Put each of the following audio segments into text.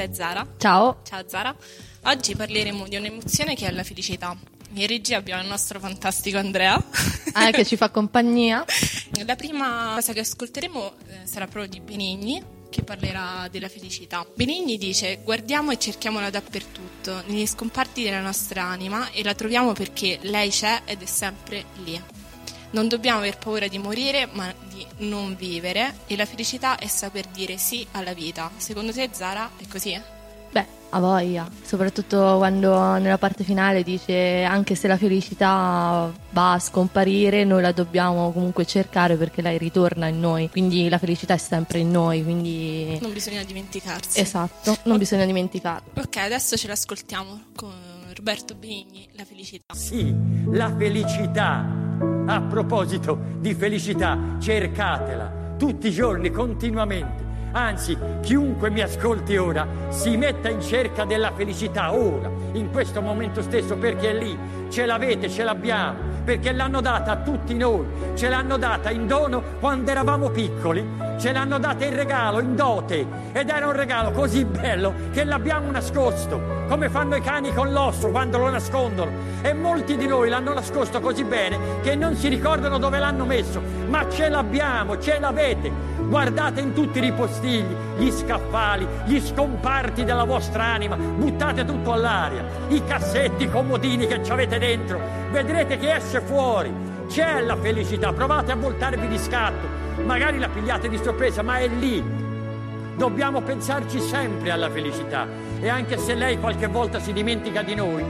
è Zara. Ciao. Ciao Zara. Oggi parleremo di un'emozione che è la felicità. In regia abbiamo il nostro fantastico Andrea. Che ci fa compagnia. La prima cosa che ascolteremo sarà proprio di Benigni, che parlerà della felicità. Benigni dice: guardiamo e cerchiamola dappertutto, negli scomparti della nostra anima, e la troviamo perché lei c'è ed è sempre lì. Non dobbiamo aver paura di morire, ma di non vivere, e la felicità è saper dire sì alla vita. Secondo te, Zara, è così? Beh, a voglia, soprattutto quando nella parte finale dice anche se la felicità va a scomparire, noi la dobbiamo comunque cercare perché lei ritorna in noi, quindi la felicità è sempre in noi, quindi non bisogna dimenticarsi. Esatto, non bisogna dimenticarlo. Ok, adesso ce l'ascoltiamo con Roberto Benigni, la felicità. Sì, la felicità. A proposito di felicità, cercatela tutti i giorni, continuamente. Anzi, chiunque mi ascolti ora si metta in cerca della felicità ora, in questo momento stesso, perché è lì, ce l'avete, ce l'abbiamo, perché l'hanno data a tutti noi, ce l'hanno data in dono quando eravamo piccoli, ce l'hanno data in regalo, in dote, ed era un regalo così bello che l'abbiamo nascosto, come fanno i cani con l'osso quando lo nascondono, e molti di noi l'hanno nascosto così bene che non si ricordano dove l'hanno messo, ma ce l'abbiamo, ce l'avete. Guardate in tutti i ripostigli, gli scaffali, gli scomparti della vostra anima, buttate tutto all'aria, i cassetti, i comodini che ci avete dentro, vedrete che esce fuori, c'è la felicità, provate a voltarvi di scatto, magari la pigliate di sorpresa, ma è lì. Dobbiamo pensarci sempre alla felicità, e anche se lei qualche volta si dimentica di noi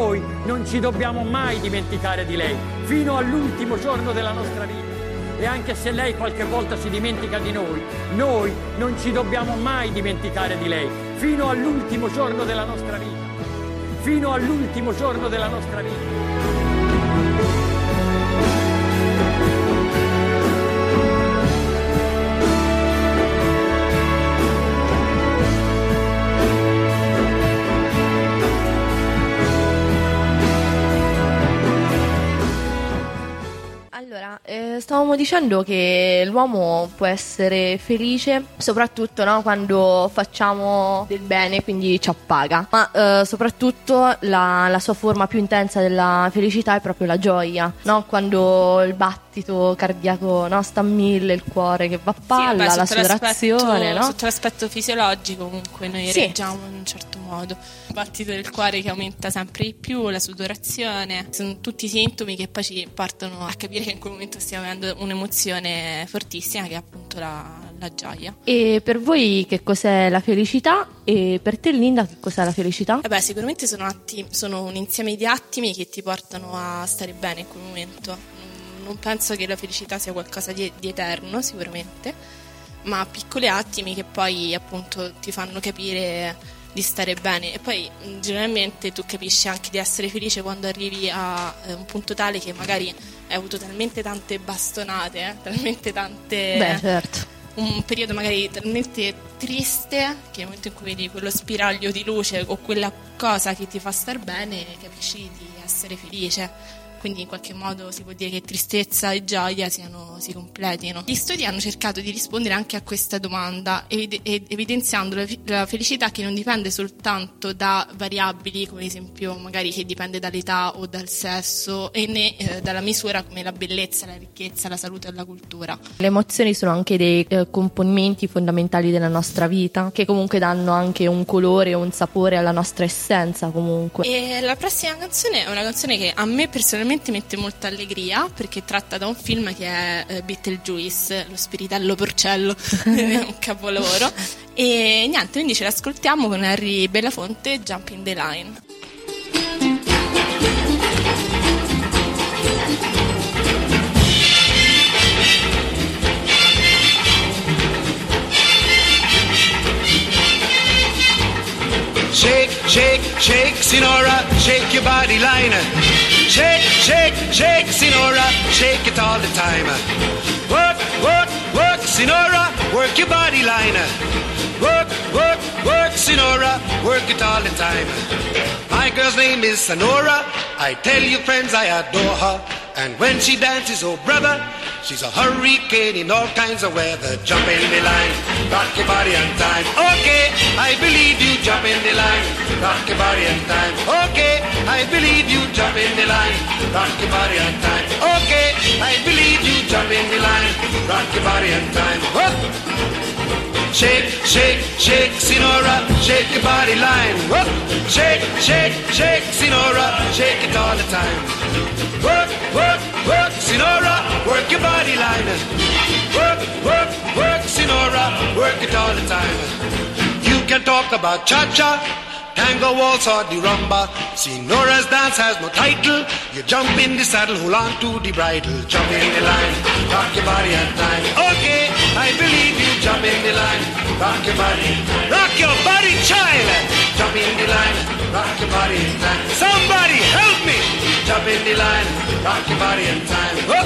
non ci dobbiamo mai dimenticare di lei, fino all'ultimo giorno della nostra vita. E anche se lei qualche volta si dimentica di noi non ci dobbiamo mai dimenticare di lei, fino all'ultimo giorno della nostra vita. Fino all'ultimo giorno della nostra vita. Allora, stavamo dicendo che l'uomo può essere felice soprattutto, no, quando facciamo del bene, quindi ci appaga, ma soprattutto la sua forma più intensa della felicità è proprio la gioia, no? Quando il battito cardiaco, no, sta a 1000, il cuore che va a palla, la sudorazione, no? Sotto l'aspetto fisiologico comunque noi reagiamo in un certo modo. Il battito del cuore che aumenta sempre di più, la sudorazione, sono tutti sintomi che poi ci portano a capire che in quel momento stiamo avendo un'emozione fortissima, che è appunto la gioia. E per voi che cos'è la felicità? E per te, Linda, che cos'è la felicità? Sicuramente sono un insieme di attimi che ti portano a stare bene in quel momento. Non penso che la felicità sia qualcosa di eterno, sicuramente, ma piccoli attimi che poi appunto ti fanno capire di stare bene, e poi generalmente tu capisci anche di essere felice quando arrivi a un punto tale che magari hai avuto talmente tante bastonate, talmente tante... Beh, certo. Un periodo magari talmente triste che nel momento in cui vedi quello spiraglio di luce o quella cosa che ti fa star bene, capisci di essere felice. Quindi in qualche modo si può dire che tristezza e gioia si completino. Gli studi hanno cercato di rispondere anche a questa domanda, evidenziando la felicità che non dipende soltanto da variabili, come ad esempio magari che dipende dall'età o dal sesso, e né dalla misura come la bellezza, la ricchezza, la salute e la cultura. Le emozioni sono anche dei componenti fondamentali della nostra vita, che comunque danno anche un colore, un sapore alla nostra essenza comunque. E la prossima canzone è una canzone che a me personalmente mette molta allegria, perché tratta da un film che è Beetlejuice, lo spiritello porcello, è un capolavoro, e niente, quindi ce l'ascoltiamo con Harry Belafonte, Jumping the Line. Shake, shake, shake, Sinora, shake your body line. Shake, shake, shake, Sinora, shake it all the time. Work, work, work, Sinora, work your body line. Work, work, work, Sinora, work it all the time. My girl's name is Sonora. I tell you friends I adore her. And when she dances, oh brother, she's a hurricane in all kinds of weather. Jump in the line, rock your body on time. Okay, I believe you, jump in the line, rock your body on time. Okay, I believe you, jump in the line, rock your body on time. Okay, I believe you, jump in the line, rock your body on time. Whoop. Shake, shake, shake, Sinora, shake your body line. Whoop. Shake, shake, shake, Sinora, shake it all the time. Work, work, work, Sinora, work your body line. Work, work, work, Sinora, work it all the time. You can talk about cha-cha, tango, waltz or the rumba. Sinora's dance has no title. You jump in the saddle, hold on to the bridle. Jump in the line, rock your body on time. Okay, I believe you, jump in the line, rock your body, child. Jump in the line, rock your body in time. Somebody help me. Jump in the line, rock your body in time. Whoop.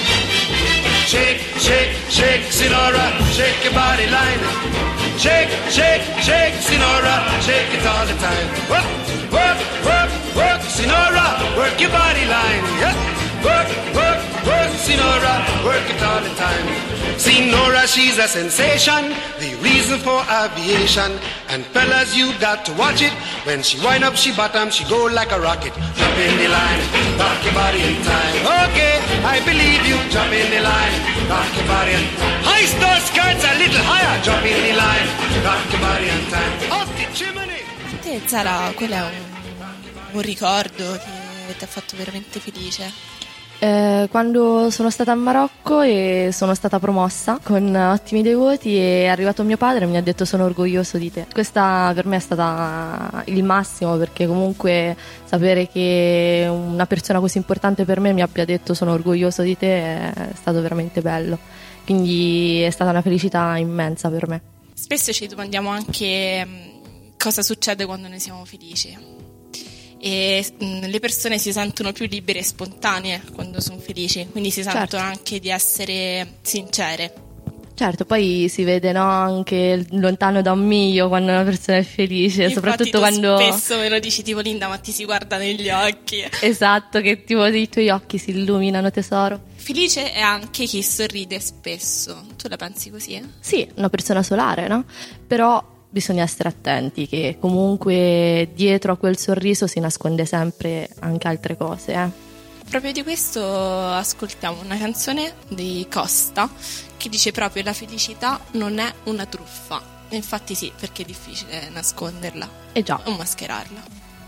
Shake, shake, shake, Sinora, shake your body line. Shake, shake, shake, Sinora, shake it all the time. Work, work, work, work, Sinora, work your body line. Yeah. Work, work, work, Sinora, work it all the time. Sinora, she's a sensation, the reason for aviation. And fellas, you got to watch it. When she wind up, she bottom, she go like a rocket. Jump in the line, rock your body in time. Okay, I believe you, jump in the line, rock your body in time. High star skirts a little higher, jump in the line, rock your body in time. Off the chimney. A te, Zara, quello è un ricordo che ti ha fatto veramente felice? Quando sono stata a Marocco e sono stata promossa con ottimi dei voti, è arrivato mio padre e mi ha detto: sono orgoglioso di te. Questa per me è stata il massimo, perché comunque sapere che una persona così importante per me mi abbia detto sono orgoglioso di te è stato veramente bello, quindi è stata una felicità immensa per me. Spesso ci domandiamo anche cosa succede quando noi siamo felici. E le persone si sentono più libere e spontanee quando sono felici, quindi si sentono anche di essere sincere. Certo, poi si vede, no, anche lontano da un miglio quando una persona è felice. Infatti soprattutto tu quando spesso me lo dici, tipo: Linda, ma ti si guarda negli occhi. Esatto, che tipo i tuoi occhi si illuminano, tesoro. Felice è anche chi sorride spesso. Tu la pensi così? Sì, una persona solare, no? Però bisogna essere attenti che comunque dietro a quel sorriso si nasconde sempre anche altre cose. Proprio di questo ascoltiamo una canzone di Costa che dice proprio: la felicità non è una truffa. E infatti sì, perché è difficile nasconderla già. o mascherarla.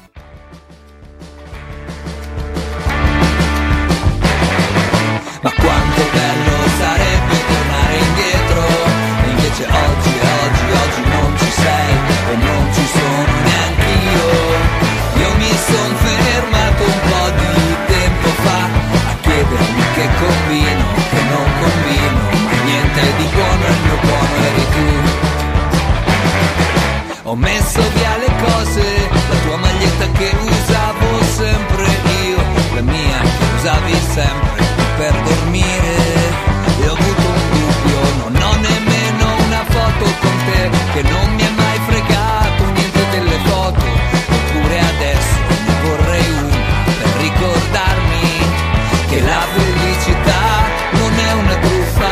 Ma quanto bello sarebbe tornare indietro, e invece oggi non ci sei e non ci sono neanch'io. Io mi son fermato un po' di tempo fa a chiedermi che combino, che non combino, ma niente di buono, il mio buono eri tu. Ho messo via le cose, la tua maglietta che usavo sempre io, la mia che usavi sempre per dormire, e ho avuto un dubbio, non ho nemmeno una foto con te, che non mi è mai fregato niente delle foto, eppure adesso ne vorrei una per ricordarmi che la felicità non è una truffa,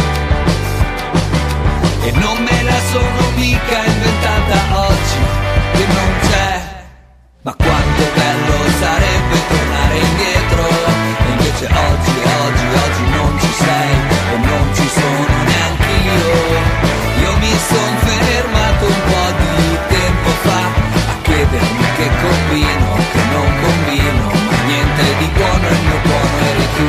e non me la sono mica inventata oggi, che non c'è. Ma quanto bello sarebbe tornare indietro, e invece oggi non ci sei e non ci sono neanch'io. Io mi son fermato un po' di tempo fa a chiedermi che combino, che non combino, ma niente di buono, il mio buono eri tu.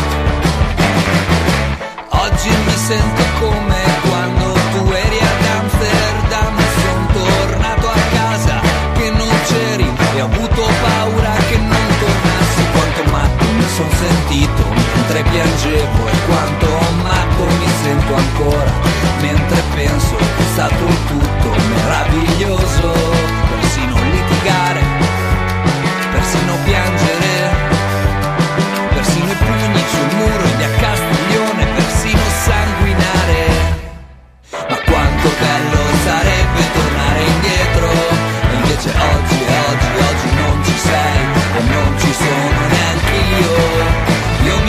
Oggi mi sento come quando tu eri ad Amsterdam, son tornato a casa che non c'eri e ho avuto paura che non tornassi. Quanto matto mi son sentito mentre piangevo, e quanto matto mi sento ancora mentre penso che è stato tutto meraviglioso. Persino litigare, persino piangere, persino i pugni sul muro e gli a Castiglione, persino sanguinare. Ma quanto bello sarebbe tornare indietro, e invece oggi non ci sei e non ci sono neanch'io. Io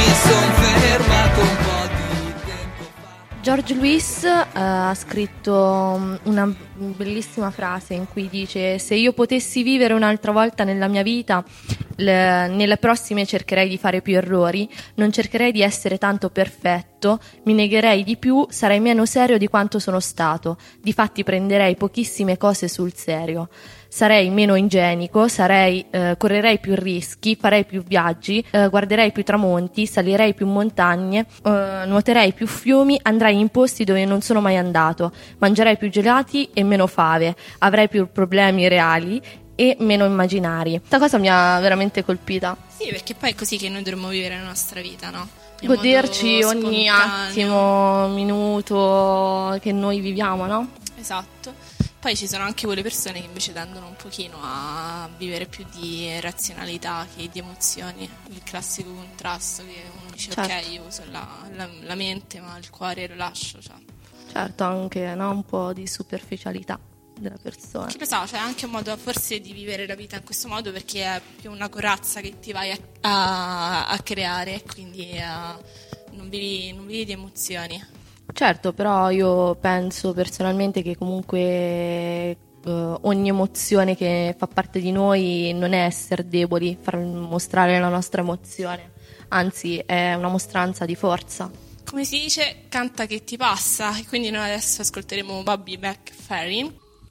George Luis ha scritto una bellissima frase in cui dice: se io potessi vivere un'altra volta nella mia vita, nelle prossime cercherei di fare più errori, non cercherei di essere tanto perfetto, mi negherei di più, sarei meno serio di quanto sono stato, difatti prenderei pochissime cose sul serio. Sarei meno ingenico, correrei più rischi, farei più viaggi, guarderei più tramonti, salirei più montagne, nuoterei più fiumi, andrei in posti dove non sono mai andato, mangerei più gelati e meno fave, avrei più problemi reali e meno immaginari. Questa cosa mi ha veramente colpita. Sì, perché poi è così che noi dovremmo vivere la nostra vita, no? In Goderci modo ogni spontaneo. attimo, minuto che noi viviamo, no? Esatto. Poi ci sono anche quelle persone che invece tendono un pochino a vivere più di razionalità che di emozioni, il classico contrasto che uno dice Certo. ok, io uso la mente ma il cuore lo lascio, cioè. Certo, anche no? Un po' di superficialità della persona. Chi lo sa, c'è anche un modo forse di vivere la vita in questo modo, perché è più una corazza che ti vai a creare, quindi non vivi di emozioni. Certo, però io penso personalmente che comunque ogni emozione che fa parte di noi non è essere deboli, far mostrare la nostra emozione, anzi è una mostranza di forza. Come si dice, canta che ti passa, e quindi noi adesso ascolteremo Bobby McFerrin.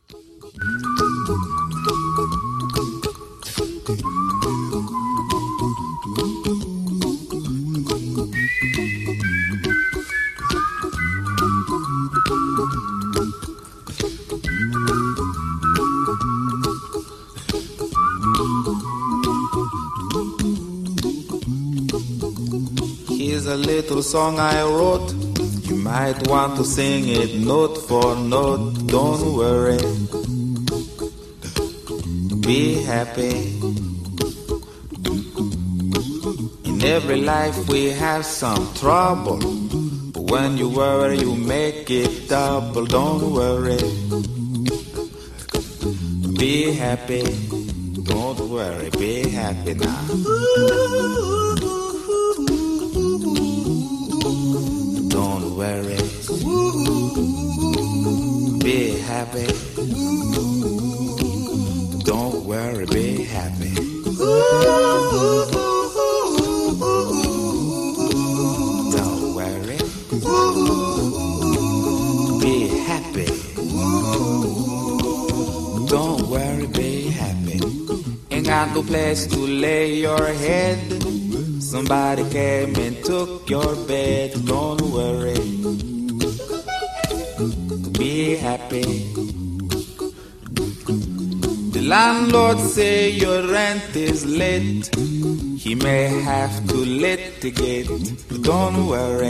Here's a little song I wrote. You might want to sing it note for note. Don't worry, be happy. In every life we have some trouble, but when you worry you make it double. Don't worry, be happy. Don't worry, be happy now. Don't worry, be happy. Don't worry, be happy. Don't worry, be happy. Don't worry, be happy. Ain't got no place to lay your head. Somebody came and took your bed. Don't worry, be happy. The landlord say your rent is late. He may have to litigate. But don't worry,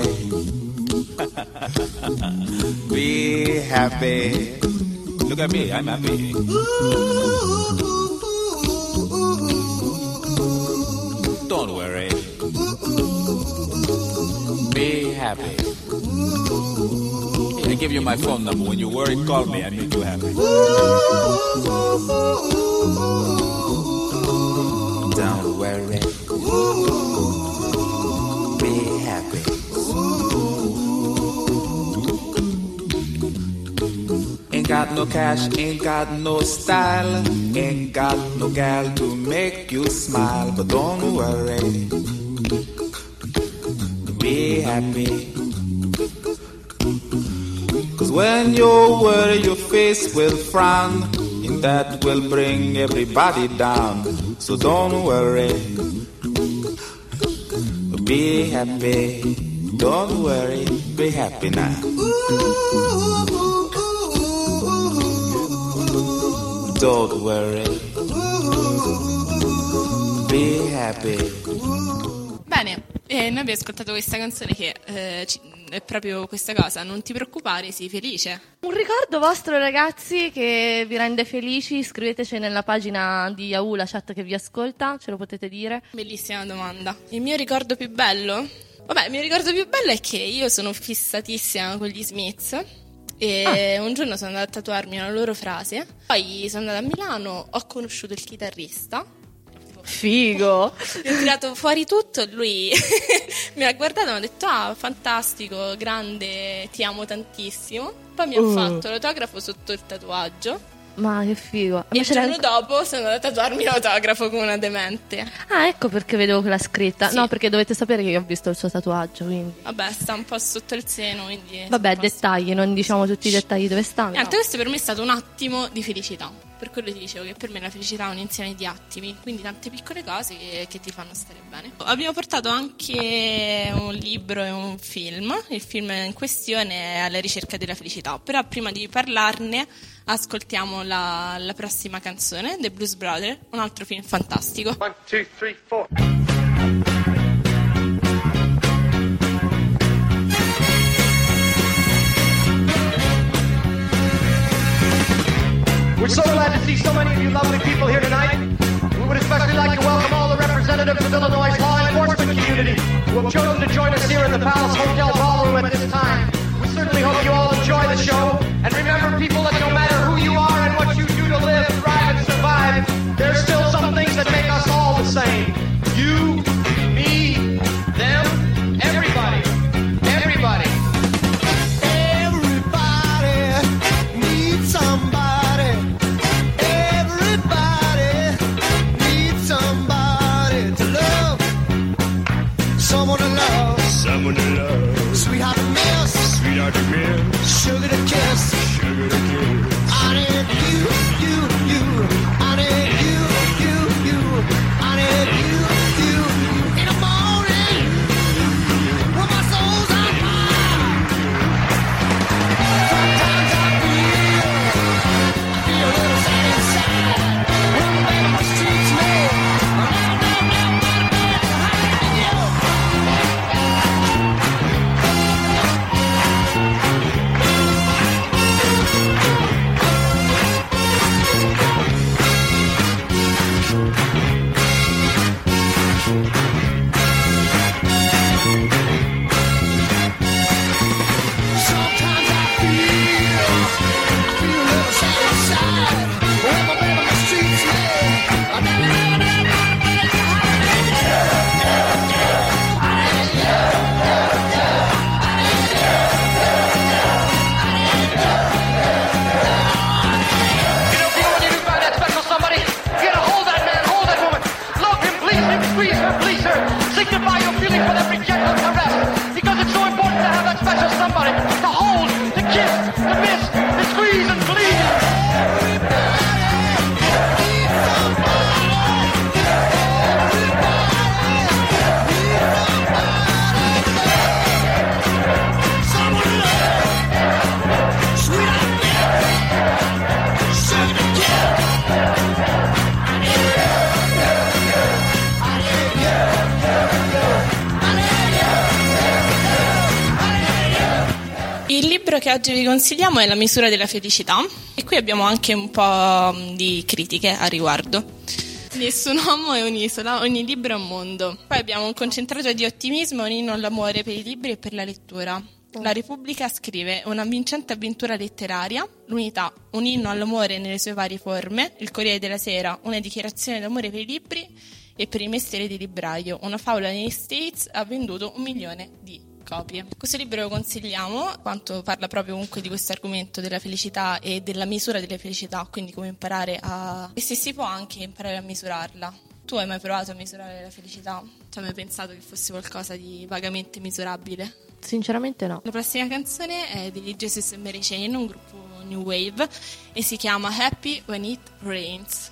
be happy. Look at me, I'm happy. Don't worry, be happy. I give you my phone number. When you worry, call me. I make you happy. Don't worry, be happy. Ain't got no cash, ain't got no style, ain't got no gal to make you smile. But don't worry, be happy. 'Cause when you worry your face will frown, and that will bring everybody down. So don't worry, be happy. Don't worry, be happy now. Don't worry, be happy. Bene, noi abbiamo ascoltato questa canzone che è proprio questa cosa: non ti preoccupare, sii felice. Un ricordo vostro, ragazzi, che vi rende felici? Scriveteci nella pagina di Yahoo, la chat che vi ascolta, ce lo potete dire. Bellissima domanda. Il mio ricordo più bello? Vabbè, il mio ricordo più bello è che io sono fissatissima con gli Smiths e un giorno sono andata a tatuarmi una loro frase. Poi sono andata a Milano, ho conosciuto il chitarrista, tipo Figo. Mi ho tirato fuori tutto e lui mi ha guardato e mi ha detto: ah, fantastico, grande, ti amo tantissimo. Poi mi ha fatto l'autografo sotto il tatuaggio. Ma che figo. E il giorno dopo sono andata a tatuarmi l'autografo come una demente. Ah, ecco perché vedevo quella scritta. Sì. No, perché dovete sapere che io ho visto il suo tatuaggio, quindi. Vabbè, sta un po' sotto il seno, quindi... Vabbè, dettagli, non diciamo tutti i dettagli dove stanno. Niente, questo per me è stato un attimo di felicità. Per quello ti dicevo che per me la felicità è un insieme di attimi, quindi tante piccole cose che ti fanno stare bene. Abbiamo portato anche un libro e un film. Il film in questione è Alla ricerca della felicità. Però prima di parlarne ascoltiamo la prossima canzone, The Blues Brothers, un altro film fantastico. 1, 2, 3, 4. We're so glad to see so many of you lovely people here tonight. We would especially like to welcome all the representatives of Illinois' law enforcement community who have chosen to join us here in the Palace Hotel Ballroom at this time. We certainly hope you all enjoy the show. And remember, people, that no matter who you are and what you do to live, thrive, and survive, there's still some things that make us all the same. You, me, them, everybody. Everybody. Everybody needs somebody. Someone to love, Sweetheart to miss, sweetheart to miss, sugar to kiss, sugar to kiss. I need you, I need you, I need you, in the morning, when my soul's on fire. Sometimes I feel a little sad inside, when the baby mistreats me. Signify your feeling for that gentle caress, because it's so important to have that special somebody to hold, to kiss, to miss, to squeeze and please. Il libro che oggi vi consigliamo è La misura della felicità e qui abbiamo anche un po' di critiche a riguardo. Nessun uomo è un'isola, ogni libro è un mondo. Poi abbiamo un concentrato di ottimismo, un inno all'amore per i libri e per la lettura. La Repubblica scrive una vincente avventura letteraria, l'Unità, un inno all'amore nelle sue varie forme, il Corriere della Sera, una dichiarazione d'amore per i libri e per il mestiere di libraio. Una favola negli States ha venduto 1 milione di copie. Questo libro lo consigliamo, quanto parla proprio comunque di questo argomento della felicità e della misura della felicità, quindi come imparare a... e se si può anche imparare a misurarla. Tu hai mai provato a misurare la felicità? Ci hai mai pensato che fosse qualcosa di vagamente misurabile? Sinceramente no. La prossima canzone è degli Jesus and Mary Chain, un gruppo New Wave, e si chiama Happy When It Rains.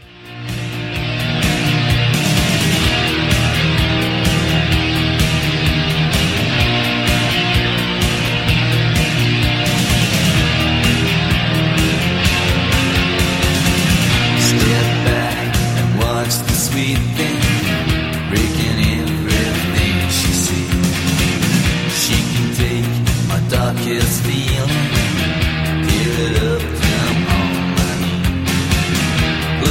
Step back and watch the sweet thing breaking everything she sees. She can take my darkest feeling, give it up, come on, man.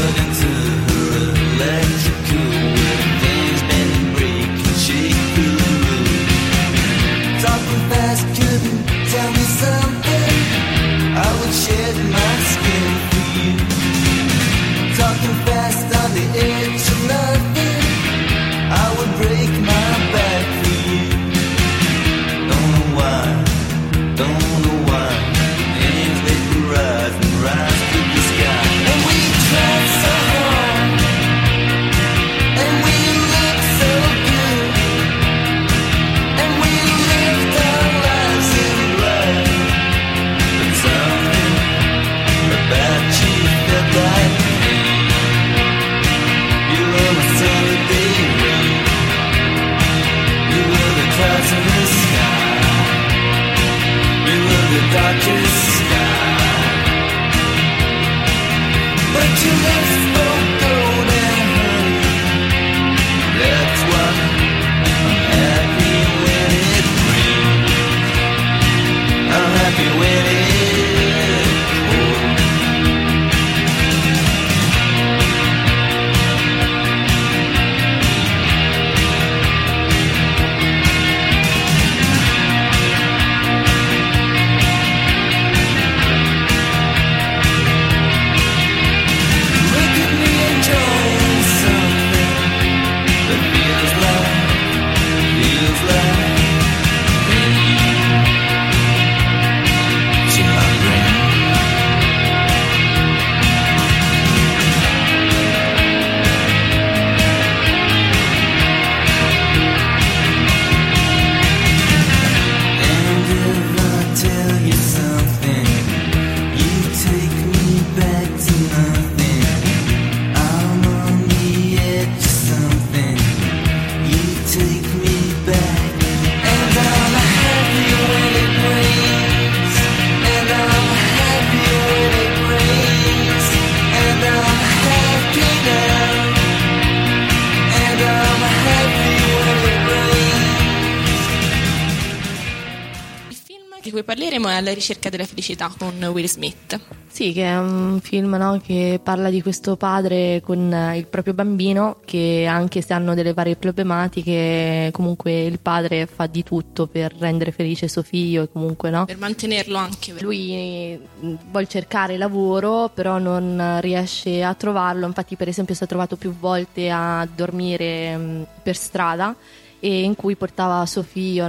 cui parleremo è Alla ricerca della felicità con Will Smith. Sì, che è un film, no, che parla di questo padre con il proprio bambino che, anche se hanno delle varie problematiche, comunque il padre fa di tutto per rendere felice suo figlio e comunque, no, Per mantenerlo anche. lui vuole cercare lavoro però non riesce a trovarlo. Infatti, per esempio, si è trovato più volte a dormire per strada, e in cui portava suo figlio,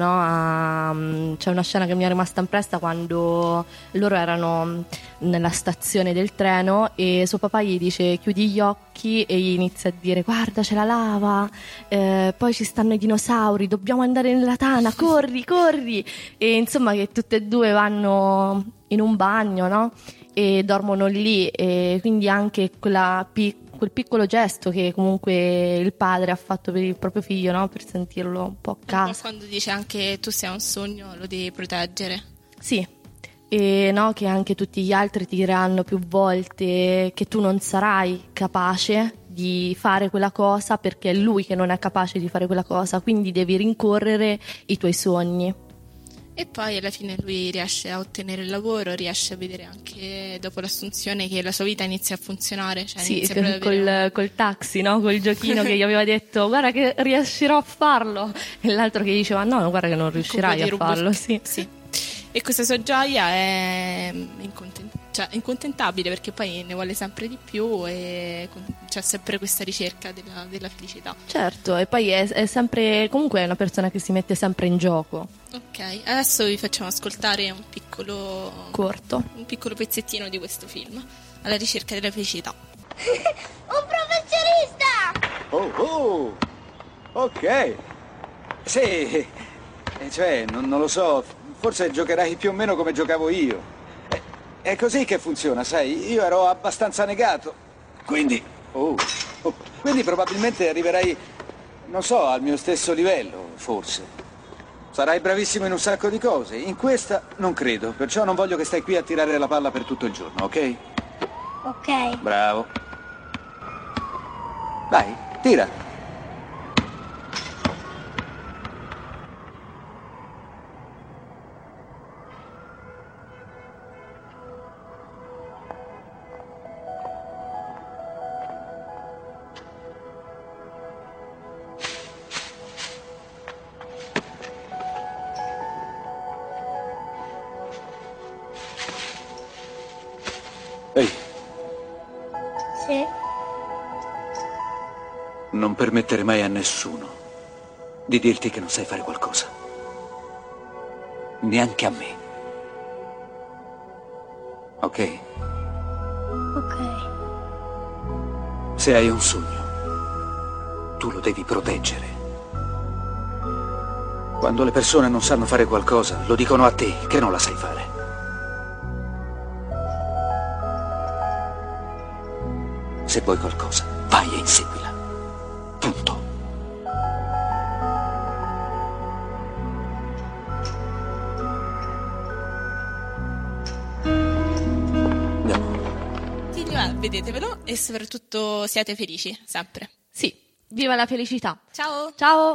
no, c'è una scena che mi è rimasta impressa quando loro erano nella stazione del treno e suo papà gli dice chiudi gli occhi e gli inizia a dire guarda c'è la lava, poi ci stanno i dinosauri, dobbiamo andare nella tana, corri, corri, e insomma che tutte e due vanno in un bagno, no, e dormono lì, e quindi anche quel piccolo gesto che comunque il padre ha fatto per il proprio figlio, no? Per sentirlo un po' a casa. Quando dice anche tu sei un sogno, lo devi proteggere. Sì, e no, che anche tutti gli altri ti diranno più volte che tu non sarai capace di fare quella cosa perché è lui che non è capace di fare quella cosa, quindi devi rincorrere i tuoi sogni. E poi alla fine lui riesce a ottenere il lavoro, riesce a vedere anche dopo l'assunzione che la sua vita inizia a funzionare. Cioè Sì, inizia proprio ad avere col taxi, no? Col giochino che gli aveva detto guarda che riuscirò a farlo, e l'altro che gli diceva no, guarda che non riuscirai a farlo. Sì. E questa sua gioia è incontentabile perché poi ne vuole sempre di più e c'è sempre questa ricerca della felicità. Certo, e poi è sempre, comunque è una persona che si mette sempre in gioco. Ok, adesso vi facciamo ascoltare un piccolo pezzettino di questo film, Alla ricerca della felicità. Un professionista! Oh, ok. Sì, cioè, non lo so, forse giocherai più o meno come giocavo io. È così che funziona, sai, io ero abbastanza negato, quindi probabilmente arriverai, non so, al mio stesso livello, forse. Sarai bravissimo in un sacco di cose, in questa non credo, perciò non voglio che stai qui a tirare la palla per tutto il giorno, ok? Ok. Bravo. Vai, tira. Ehi. Sì. Non permettere mai a nessuno di dirti che non sai fare qualcosa. Neanche a me. Ok? Ok. Se hai un sogno, tu lo devi proteggere. Quando le persone non sanno fare qualcosa, lo dicono a te che non la sai fare. Se vuoi qualcosa, vai e inseguila. Punto. Andiamo. Vedetevelo e soprattutto siate felici, sempre. Sì, viva la felicità. Ciao! Ciao!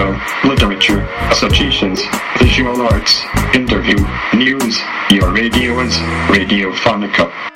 musical, literature, associations, visual arts, interview, news. Your radio is Radiophonica.